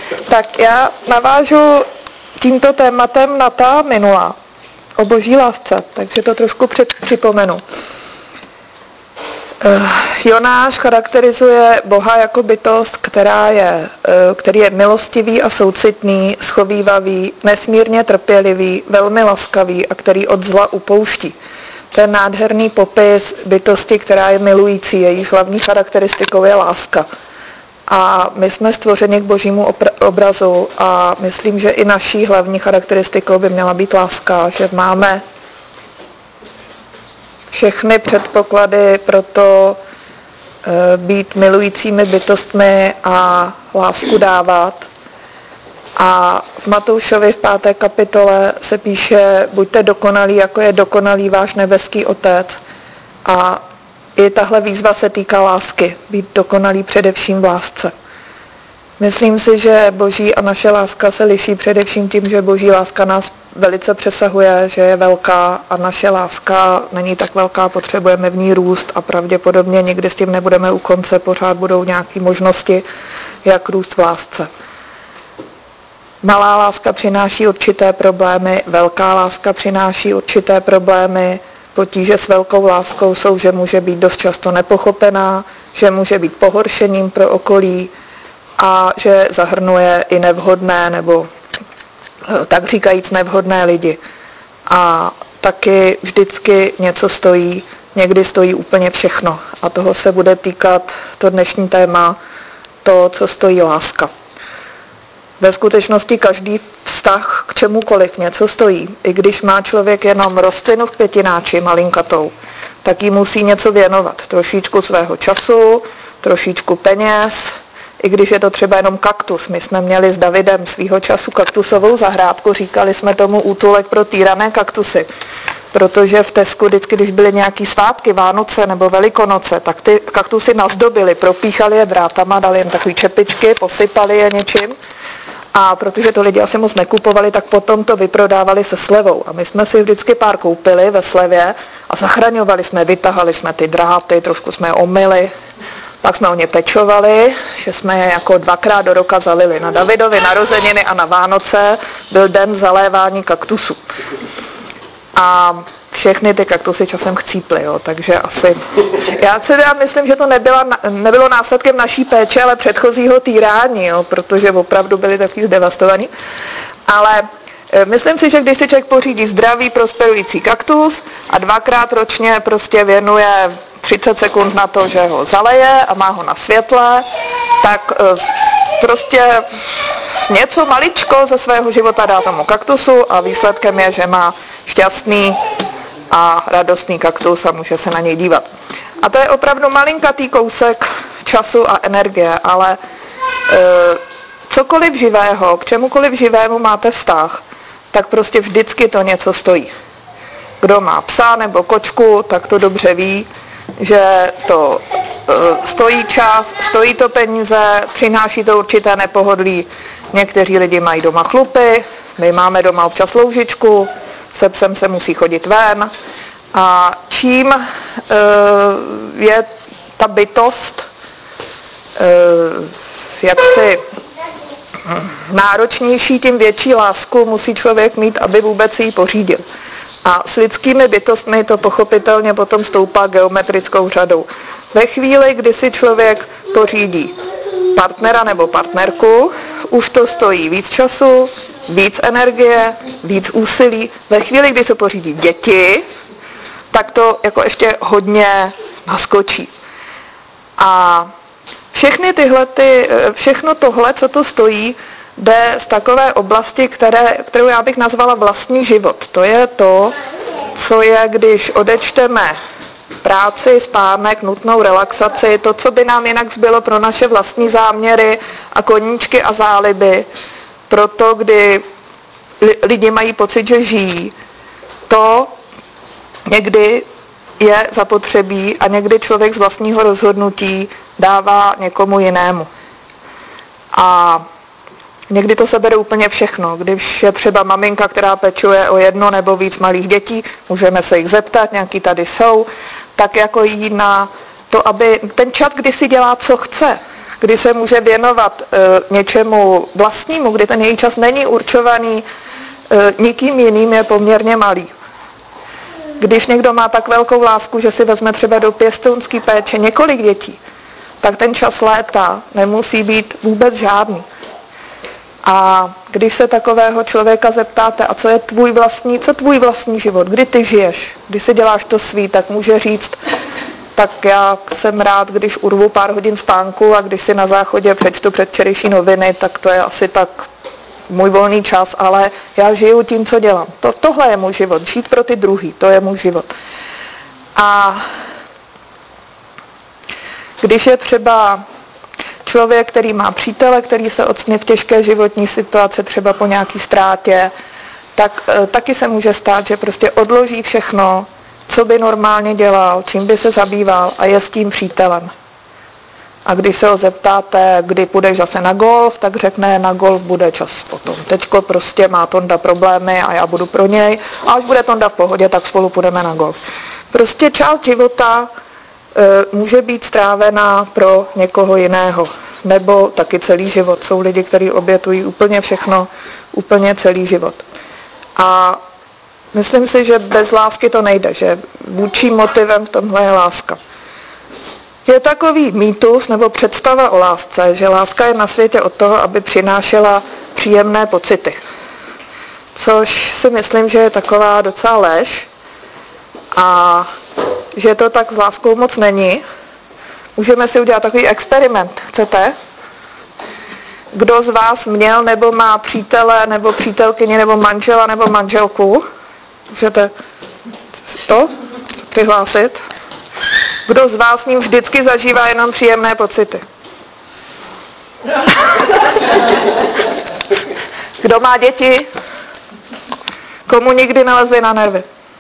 Tak já navážu tímto tématem na ta minulá, o boží lásce, takže to trošku připomenu. Jonáš charakterizuje Boha jako bytost, který je milostivý a soucitný, schovívavý, nesmírně trpělivý, velmi laskavý a který od zla upouští. To je nádherný popis bytosti, která je milující, jejíž hlavní charakteristikou je láska. A my jsme stvořeni k božímu obrazu a myslím, že i naší hlavní charakteristikou by měla být láska, že máme všechny předpoklady pro to být milujícími bytostmi a lásku dávat. A v Matoušovi v 5. kapitole se píše, buďte dokonalí, jako je dokonalý váš nebeský Otec. A i tahle výzva se týká lásky, být dokonalý především v lásce. Myslím si, že boží a naše láska se liší především tím, že boží láska nás velice přesahuje, že je velká a naše láska není tak velká, potřebujeme v ní růst a pravděpodobně nikdy s tím nebudeme u konce, pořád budou nějaké možnosti, jak růst v lásce. Malá láska přináší určité problémy, velká láska přináší určité problémy. Potíže s velkou láskou jsou, že může být dost často nepochopená, že může být pohoršením pro okolí a že zahrnuje i nevhodné nebo tak říkajíc nevhodné lidi. A taky vždycky něco stojí, někdy stojí úplně všechno. A toho se bude týkat to dnešní téma, to, co stojí láska. Ve skutečnosti každý vztah k čemukoliv něco stojí. I když má člověk jenom rostlinu v květináči malinkatou, tak jí musí něco věnovat. Trošičku svého času, trošičku peněz, i když je to třeba jenom kaktus. My jsme měli s Davidem svýho času kaktusovou zahrádku, říkali jsme tomu útulek pro týrané kaktusy. Protože v Tesku vždycky, když byly nějaký svátky, Vánoce nebo Velikonoce, tak ty kaktusy nazdobili, propíchali je drátama, dali jim takový čepičky, posypali je něčím. A protože to lidi asi moc nekupovali, tak potom to vyprodávali se slevou. A my jsme si vždycky pár koupili ve slevě a zachraňovali jsme, vytahali jsme ty dráty, trošku jsme je omyli, pak jsme o ně pečovali, že jsme je jako 2krát do roka zalili. Na Davidovy narozeniny a na Vánoce byl den zalévání kaktusů. A všechny ty kaktusy časem chcíply, jo, takže asi... Já si myslím, že to nebylo následkem naší péče, ale předchozího týrání, jo, protože opravdu byli taky zdevastovaní. Ale myslím si, že když si člověk pořídí zdravý, prosperující kaktus a 2krát ročně prostě věnuje 30 sekund na to, že ho zaleje a má ho na světle, tak prostě něco maličko ze svého života dá tomu kaktusu a výsledkem je, že má šťastný a radostný kaktus a může se na něj dívat. A to je opravdu malinkatý kousek času a energie, ale cokoliv živého, k čemukoliv živému máte vztah, tak prostě vždycky to něco stojí. Kdo má psa nebo kočku, tak to dobře ví, že to stojí čas, stojí to peníze, přináší to určité nepohodlí. Někteří lidi mají doma chlupy, my máme doma občas loužičku, se psem se musí chodit ven. A čím je ta bytost jaksi náročnější, tím větší lásku musí člověk mít, aby vůbec ji pořídil. A s lidskými bytostmi to pochopitelně potom stoupá geometrickou řadou. Ve chvíli, kdy si člověk pořídí partnera nebo partnerku, už to stojí víc času, víc energie, víc úsilí. Ve chvíli, kdy se pořídí děti, tak to jako ještě hodně naskočí. A všechno tohle, co to stojí, jde z takové oblasti, kterou já bych nazvala vlastní život. To je to, co je, když odečteme práci, spánek, nutnou relaxaci, to, co by nám jinak zbylo pro naše vlastní záměry a koníčky a záliby, proto, kdy lidi mají pocit, že žijí, to někdy je zapotřebí a někdy člověk z vlastního rozhodnutí dává někomu jinému. A někdy to sebere úplně všechno. Když je třeba maminka, která pečuje o 1 nebo víc malých dětí, můžeme se jich zeptat, nějaký tady jsou, tak jako jí na to, aby ten čas, kdy si dělá, co chce, kdy se může věnovat něčemu vlastnímu, kdy ten její čas není určovaný nikým jiným, je poměrně malý. Když někdo má tak velkou lásku, že si vezme třeba do pěstounské péče několik dětí, tak ten čas léta nemusí být vůbec žádný. A když se takového člověka zeptáte, a co je tvůj vlastní život, kdy ty žiješ, kdy si děláš to svý, tak může říct, tak já jsem rád, když urvu pár hodin spánku a když si na záchodě přečtu předvčerejší noviny, tak to je asi tak můj volný čas, ale já žiju tím, co dělám. Tohle je můj život, žít pro ty druhý, to je můj život. A když je třeba člověk, který má přítele, který se ocitne v těžké životní situaci, třeba po nějaký ztrátě, tak taky se může stát, že prostě odloží všechno, co by normálně dělal, čím by se zabýval a je s tím přítelem. A když se ho zeptáte, kdy půjdeš zase na golf, tak řekne, na golf bude čas potom. Teďko prostě má Tonda problémy a já budu pro něj. A až bude Tonda v pohodě, tak spolu půjdeme na golf. Prostě část života může být strávená pro někoho jiného. Nebo taky celý život. Jsou lidi, kteří obětují úplně všechno, úplně celý život. A myslím si, že bez lásky to nejde, že vůdčím motivem v tomhle je láska. Je takový mýtus nebo představa o lásce, že láska je na světě od toho, aby přinášela příjemné pocity. Což si myslím, že je taková docela lež a že to tak s láskou moc není. Můžeme si udělat takový experiment. Chcete? Kdo z vás měl nebo má přítele nebo přítelkyni nebo manžela nebo manželku? Můžete to přihlásit? Kdo z vás s ním vždycky zažívá jenom příjemné pocity? Kdo má děti? Komu nikdy nelezli na nervy?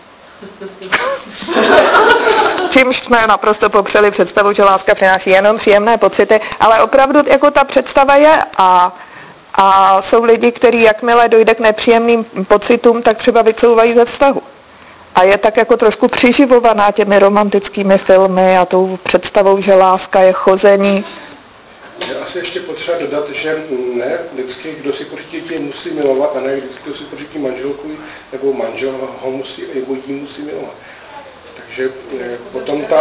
Čímž jsme naprosto popřeli představu, že láska přináší jenom příjemné pocity, ale opravdu jako ta představa je a jsou lidi, kteří jakmile dojde k nepříjemným pocitům, tak třeba vycouvají ze vztahu. A je tak jako trošku přiživovaná těmi romantickými filmy a tou představou, že láska je chození. Je asi ještě potřeba dodat, že ne vždycky, kdo si pořídí děti, musí milovat, a ne vždycky, kdo si pořídí manželku nebo manžel ho musí, nebo jí musí milovat. Takže potom ta...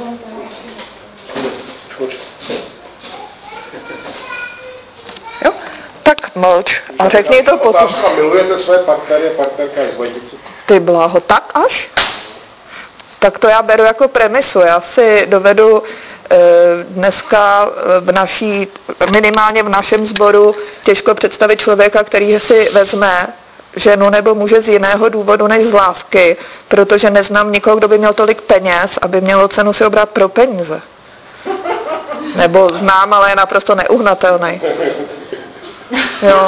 Jo, tak mlč a řekni to potom. Otázka, milujete své partnery a partnerka je zvající. Ty bláho, tak až? Tak to já beru jako premisu. Já si dovedu dneska minimálně v našem sboru těžko představit člověka, který si vezme ženu nebo muže z jiného důvodu než z lásky, protože neznám nikoho, kdo by měl tolik peněz, aby mělo cenu si obrat pro peníze. Nebo znám, ale je naprosto neuhnatelný. Jo.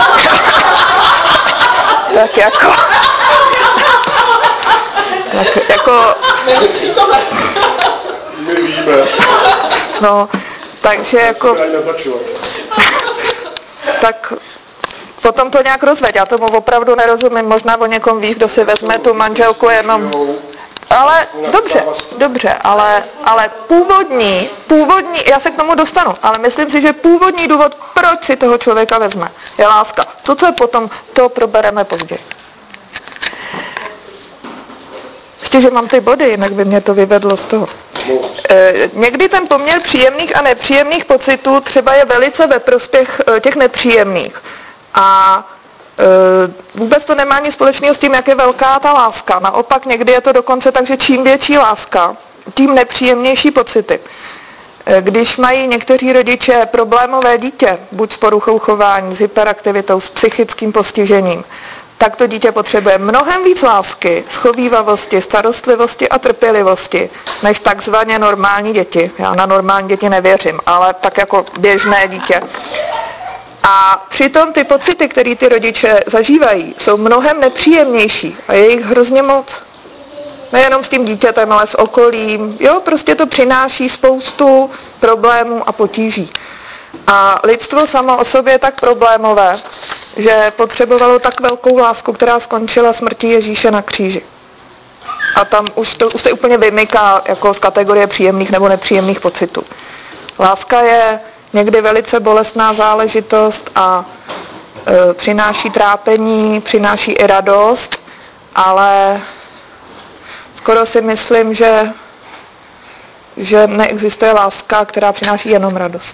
Tak jako... Tak jako... No, takže jako... Tak potom to nějak rozveď. Já tomu opravdu nerozumím. Možná o někom víš, kdo si vezme tu manželku jenom... Ale dobře, ale původní, já se k tomu dostanu, ale myslím si, že původní důvod, proč si toho člověka vezme, je láska. To, co je potom, to probereme později. Ještě, že mám ty body, jinak by mě to vyvedlo z toho. Někdy ten poměr příjemných a nepříjemných pocitů třeba je velice ve prospěch těch nepříjemných. A vůbec to nemá nic společného s tím, jak je velká ta láska. Naopak někdy je to dokonce tak, že čím větší láska, tím nepříjemnější pocity. Když mají někteří rodiče problémové dítě, buď s poruchou chování, s hyperaktivitou, s psychickým postižením, tak to dítě potřebuje mnohem víc lásky, schovívavosti, starostlivosti a trpělivosti, než takzvaně normální děti. Já na normální děti nevěřím, ale tak jako běžné dítě. A přitom ty pocity, které ty rodiče zažívají, jsou mnohem nepříjemnější a je jich hrozně moc. Nejenom s tím dítětem, ale s okolím. Jo, prostě to přináší spoustu problémů a potíží. A lidstvo samo o sobě je tak problémové, že potřebovalo tak velkou lásku, která skončila smrtí Ježíše na kříži. A tam už se úplně vymyká jako z kategorie příjemných nebo nepříjemných pocitů. Láska je někdy velice bolestná záležitost a přináší trápení, přináší i radost, ale skoro si myslím, že neexistuje láska, která přináší jenom radost.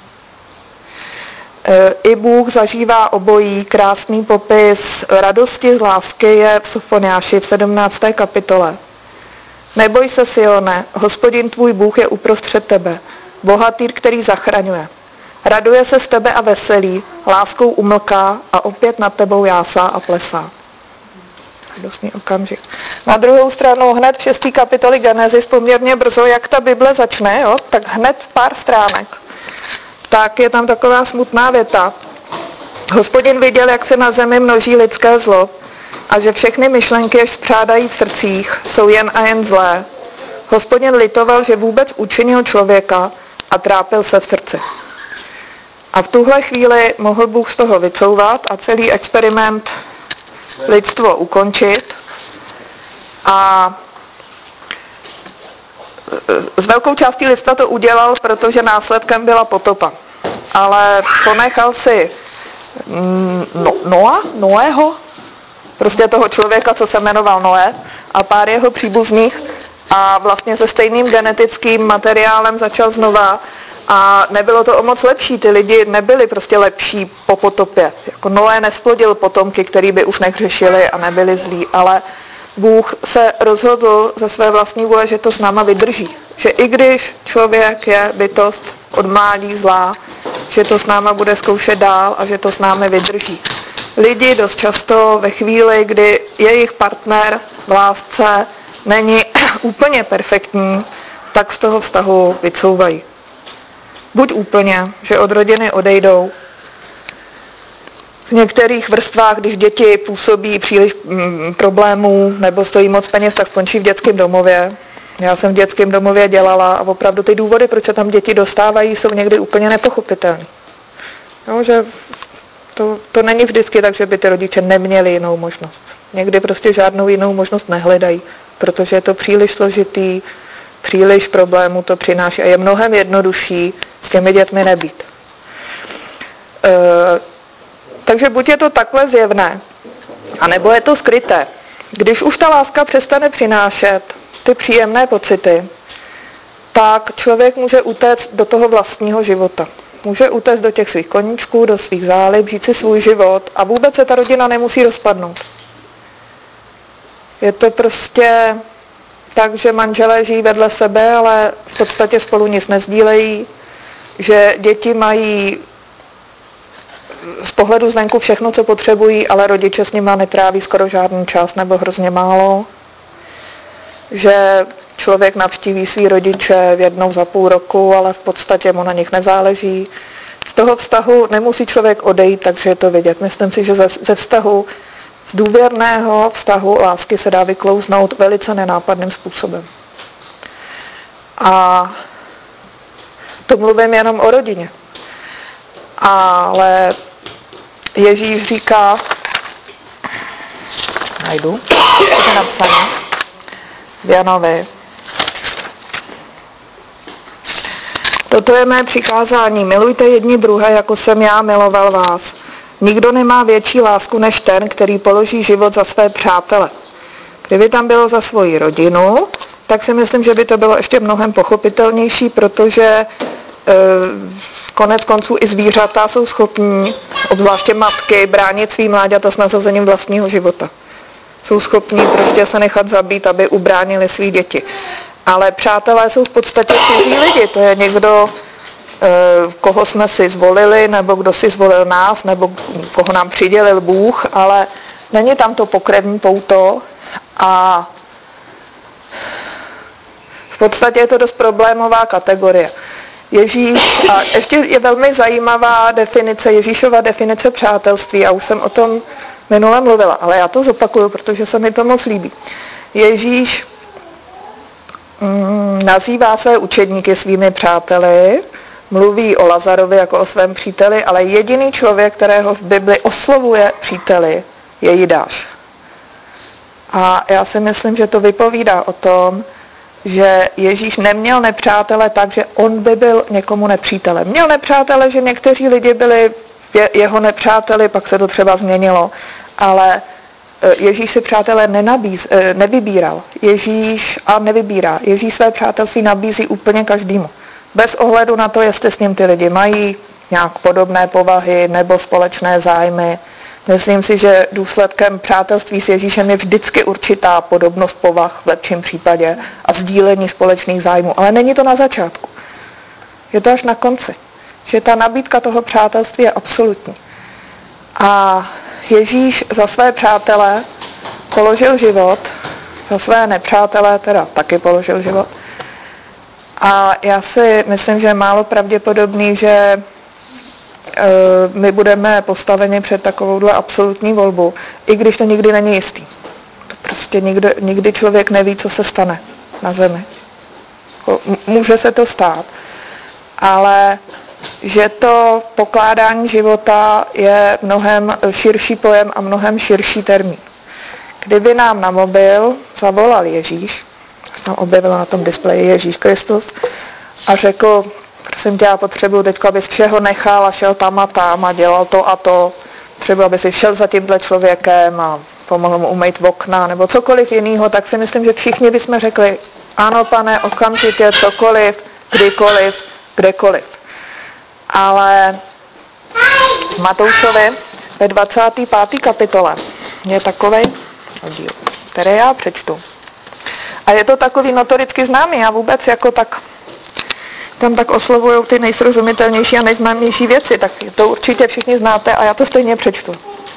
I Bůh zažívá obojí. Krásný popis radosti z lásky je v Sofoniáši v 17. kapitole. Neboj se, Sione, Hospodin tvůj Bůh je uprostřed tebe, bohatýr, který zachraňuje. Raduje se z tebe a veselí, láskou umlká a opět nad tebou jásá a plesá. Radostný okamžik. Na druhou stranu hned v 6. kapitoli Genesis poměrně brzo, jak ta Bible začne, jo, tak hned v pár stránek, tak je tam taková smutná věta. Hospodin viděl, jak se na zemi množí lidské zlo a že všechny myšlenky, jež spřádají v srdcích, jsou jen a jen zlé. Hospodin litoval, že vůbec učinil člověka a trápil se v srdci. A v tuhle chvíli mohl Bůh z toho vycouvat a celý experiment lidstvo ukončit. A s velkou částí lidstva to udělal, protože následkem byla potopa. Ale ponechal si Noého, prostě toho člověka, co se jmenoval Noé, a pár jeho příbuzných a vlastně se stejným genetickým materiálem začal znova a nebylo to o moc lepší. Ty lidi nebyli prostě lepší po potopě. Jako Noé nesplodil potomky, který by už nehřešili a nebyli zlí, ale Bůh se rozhodl ze své vlastní vůle, že to s náma vydrží. Že i když člověk je bytost od mládí zlá, že to s náma bude zkoušet dál a že to s námi vydrží. Lidi dost často ve chvíli, kdy jejich partner v lásce není úplně perfektní, tak z toho vztahu vycouvají. Buď úplně, že od rodiny odejdou. V některých vrstvách, když děti působí příliš problémů nebo stojí moc peněz, tak skončí v dětském domově. Já jsem v dětském domově dělala a opravdu ty důvody, proč se tam děti dostávají, jsou někdy úplně nepochopitelné. No, že to není vždycky tak, že by ty rodiče neměli jinou možnost. Někdy prostě žádnou jinou možnost nehledají, protože je to příliš složitý, příliš problémů to přináší a je mnohem jednodušší s těmi dětmi nebýt. Takže buď je to takhle zjevné, anebo je to skryté. Když už ta láska přestane přinášet ty příjemné pocity, tak člověk může utéct do toho vlastního života. Může utéct do těch svých koníčků, do svých zálib, žít si svůj život a vůbec se ta rodina nemusí rozpadnout. Je to prostě tak, že manželé žijí vedle sebe, ale v podstatě spolu nic nesdílejí, že děti mají z pohledu zvenku všechno, co potřebují, ale rodiče s nima netráví skoro žádný čas nebo hrozně málo, že člověk navštíví svý rodiče jednou za půl roku, ale v podstatě mu na nich nezáleží. Z toho vztahu nemusí člověk odejít, takže je to vidět. Myslím si, že ze vztahu, z důvěrného vztahu lásky se dá vyklouznout velice nenápadným způsobem. A to mluvím jenom o rodině. Ale Ježíš říká, najdu, co je napsané v Janovi. Toto je mé přikázání, milujte jedni druhé, jako jsem já miloval vás. Nikdo nemá větší lásku než ten, který položí život za své přátele. Kdyby tam bylo za svoji rodinu, tak si myslím, že by to bylo ještě mnohem pochopitelnější, protože konec konců i zvířata jsou schopní, obzvláště matky, bránit svým mláďata s nasazením vlastního života. Jsou schopní prostě se nechat zabít, aby ubránili svý děti. Ale přátelé jsou v podstatě cizí lidi. To je někdo, koho jsme si zvolili, nebo kdo si zvolil nás, nebo koho nám přidělil Bůh, ale není tam to pokrevní pouto a v podstatě je to dost problémová kategorie. Ježíš, a ještě je velmi zajímavá definice, Ježíšova definice přátelství, a už jsem o tom minule mluvila, ale já to zopakuju, protože se mi to moc líbí. Ježíš nazývá své učedníky svými přáteli, mluví o Lazarovi jako o svém příteli, ale jediný člověk, kterého v Bibli oslovuje příteli, je Jidáš. A já si myslím, že to vypovídá o tom, že Ježíš neměl nepřátele tak, že on by byl někomu nepřítelem. Měl nepřátele, že někteří lidi byli jeho nepřáteli, pak se to třeba změnilo, ale Ježíš si přátelé nevybíral. Ježíš své přátelství nabízí úplně každému. Bez ohledu na to, jestli s ním ty lidi mají nějak podobné povahy nebo společné zájmy. Myslím si, že důsledkem přátelství s Ježíšem je vždycky určitá podobnost povah v lepším případě a sdílení společných zájmů. Ale není to na začátku. Je to až na konci. Že ta nabídka toho přátelství je absolutní. A Ježíš za své přátele položil život, za své nepřátele teda taky položil život. A já si myslím, že je málo pravděpodobný, že my budeme postaveni před takovouhle absolutní volbu, i když to nikdy není jistý. To prostě nikdy člověk neví, co se stane na zemi. Může se to stát, ale že to pokládání života je mnohem širší pojem a mnohem širší termín. Kdyby nám na mobil zavolal Ježíš, se tam objevilo na tom displeji Ježíš Kristus, a řekl, prosím tě, já potřebuji teď, abys všeho nechal a šel tam a dělal to a to, třeba aby si šel za tímhle člověkem a pomohl mu umýt okna nebo cokoliv jiného, tak si myslím, že všichni bychom řekli, ano pane, okamžitě, cokoliv, kdykoliv, kdekoliv. Ale v Matoušovi ve 25. kapitole je takovej oddíl, který já přečtu. A je to takový notoricky známý, já vůbec jako tak tam tak oslovujou ty nejsrozumitelnější a nejznámější věci, tak to určitě všichni znáte a já to stejně přečtu.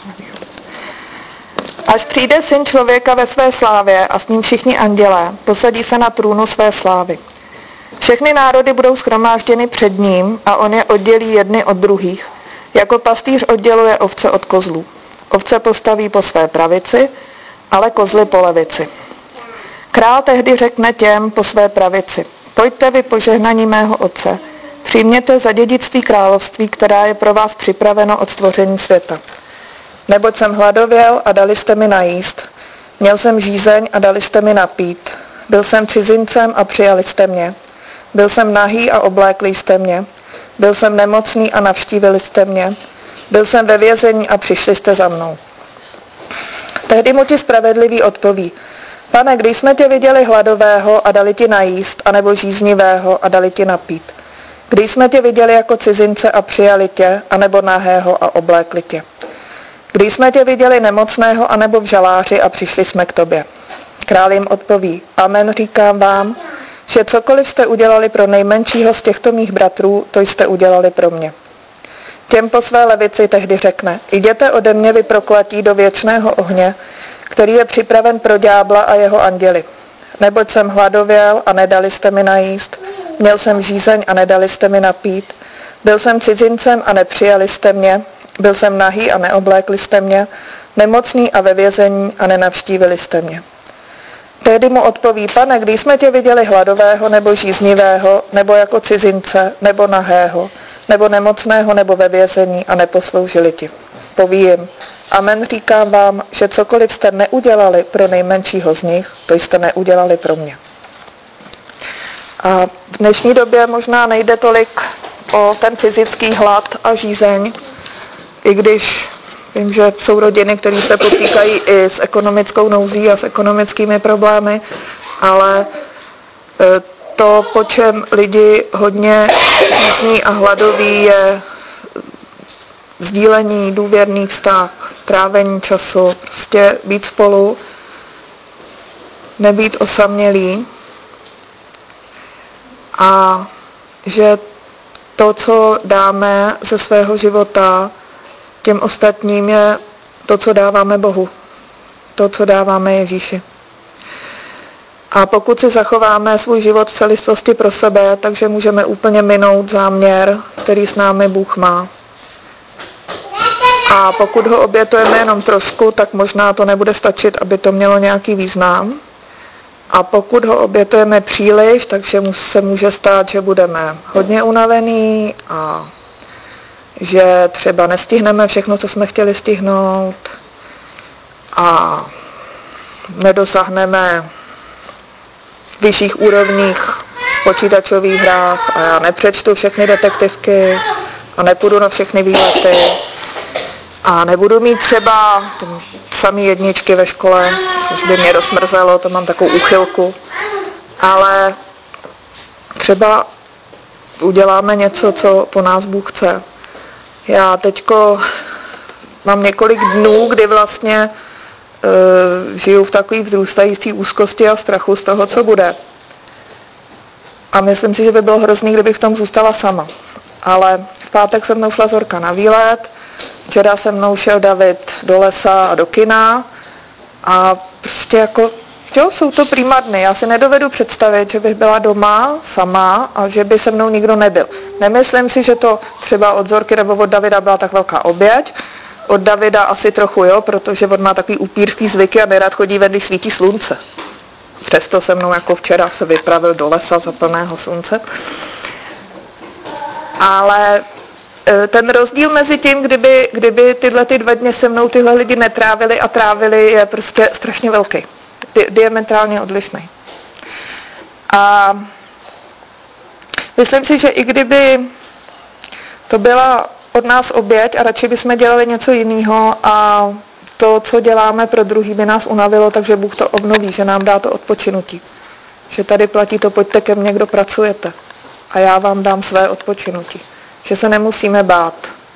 Až přijde Syn člověka ve své slávě a s ním všichni andělé, posadí se na trůnu své slávy. Všechny národy budou shromážděny před ním a on je oddělí jedny od druhých, jako pastýř odděluje ovce od kozlů. Ovce postaví po své pravici, ale kozly po levici. Král tehdy řekne těm po své pravici, pojďte vy požehnaní mého Otce, přijměte za dědictví království, která je pro vás připraveno od stvoření světa. Neboť jsem hladověl a dali jste mi najíst, měl jsem žízeň a dali jste mi napít, byl jsem cizincem a přijali jste mě, byl jsem nahý a oblékli jste mě, byl jsem nemocný a navštívili jste mě, byl jsem ve vězení a přišli jste za mnou. Tehdy mu ti spravedliví odpoví, Pane, když jsme tě viděli hladového a dali ti najíst, anebo žíznivého a dali ti napít? Když jsme tě viděli jako cizince a přijali tě, anebo nahého a oblékli tě? Když jsme tě viděli nemocného, anebo v žaláři a přišli jsme k tobě? Král jim odpoví, amen, říkám vám, že cokoliv jste udělali pro nejmenšího z těchto mých bratrů, to jste udělali pro mě. Těm po své levici tehdy řekne, jděte ode mě vy prokletí do věčného ohně, který je připraven pro ďábla a jeho anděli. Neboť jsem hladověl a nedali jste mi najíst, měl jsem žízeň a nedali jste mi napít, byl jsem cizincem a nepřijali jste mě, byl jsem nahý a neoblékli jste mě, nemocný a ve vězení a nenavštívili jste mě. Tehdy mu odpoví, Pane, když jsme tě viděli hladového nebo žíznivého, nebo jako cizince, nebo nahého, nebo nemocného, nebo ve vězení a neposloužili ti. Poví jim, amen, říkám vám, že cokoliv jste neudělali pro nejmenšího z nich, to jste neudělali pro mě. A v dnešní době možná nejde tolik o ten fyzický hlad a žízeň, i když vím, že jsou rodiny, které se potýkají i s ekonomickou nouzí a s ekonomickými problémy, ale to, po čem lidi hodně žízní a hladoví, je sdílení, důvěrný vztah, trávení času, prostě být spolu, nebýt osamělý a že to, co dáme ze svého života těm ostatním, je to, co dáváme Bohu, to, co dáváme Ježíši. A pokud si zachováme svůj život v celistvosti pro sebe, takže můžeme úplně minout záměr, který s námi Bůh má. A pokud ho obětujeme jenom trošku, tak možná to nebude stačit, aby to mělo nějaký význam. A pokud ho obětujeme příliš, takže se může stát, že budeme hodně unavení a že třeba nestihneme všechno, co jsme chtěli stihnout a nedosáhneme vyšších úrovních počítačových hrách a já nepřečtu všechny detektivky a nepůjdu na všechny výlety a nebudu mít třeba samý jedničky ve škole, což by mě rozmrzelo, to mám takovou úchylku, ale třeba uděláme něco, co po nás Bůh chce. Já teďko mám několik dnů, kdy vlastně žiju v takové vzrůstající úzkosti a strachu z toho, co bude. A myslím si, že by bylo hrozný, kdybych v tom zůstala sama. Ale v pátek se mnou šla Zorka na výlet, včera se mnou šel David do lesa a do kina a prostě jako, jo, jsou to prima dny. Já si nedovedu představit, že bych byla doma sama a že by se mnou nikdo nebyl. Nemyslím si, že to třeba od Zorky nebo od Davida byla tak velká oběť. Od Davida asi trochu, jo, protože on má takový upírský zvyky a nerad chodí ven, když svítí slunce. Přesto se mnou jako včera se vypravil do lesa za plného slunce. Ale ten rozdíl mezi tím, kdyby tyhle ty 2 dny se mnou tyhle lidi netrávili a trávili, je prostě strašně velký. Diametrálně odlišný. A myslím si, že i kdyby to byla od nás oběť a radši bychom dělali něco jiného a to, co děláme pro druhý, by nás unavilo, takže Bůh to obnoví, že nám dá to odpočinutí. Že tady platí to, pojďte ke mně, kdo pracujete a já vám dám své odpočinutí. Že se nemusíme bát.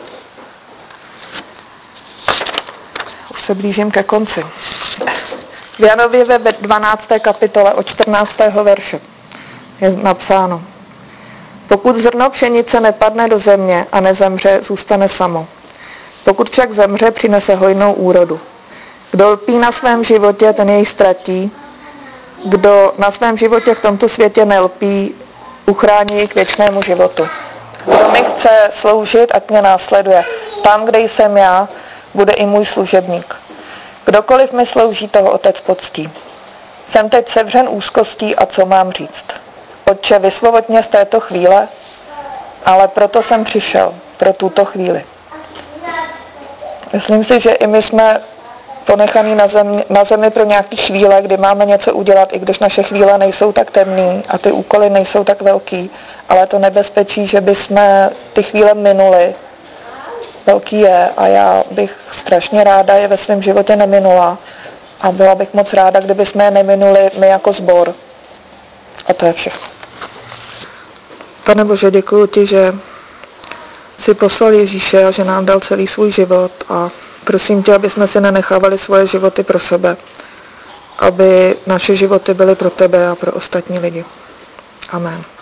Už se blížím ke konci. V Janově ve 12. kapitole od 14. verše je napsáno: Pokud zrno pšenice nepadne do země a nezemře, zůstane samo. Pokud však zemře, přinese hojnou úrodu. Kdo lpí na svém životě, ten jej ztratí. Kdo na svém životě v tomto světě nelpí, uchrání jej k věčnému životu. Kdo mi chce sloužit, ať mě následuje. Tam, kde jsem já, bude i můj služebník. Kdokoliv mi slouží, toho Otec poctí. Jsem teď sevřen úzkostí a co mám říct? Otče, vysvoboď mě z této chvíle, ale proto jsem přišel, pro tuto chvíli. Myslím si, že i my jsme ponechaní na zemi pro nějaký chvíle, kdy máme něco udělat, i když naše chvíle nejsou tak temný a ty úkoly nejsou tak velký, ale to nebezpečí, že bychom ty chvíle minuli, velký je a já bych strašně ráda je ve svém životě neminula a byla bych moc ráda, kdyby jsme je neminuli my jako sbor. A to je všechno. Pane Bože, děkuji ti, že jsi poslal Ježíše a že nám dal celý svůj život a prosím tě, aby jsme si nenechávali svoje životy pro sebe, aby naše životy byly pro tebe a pro ostatní lidi. Amen.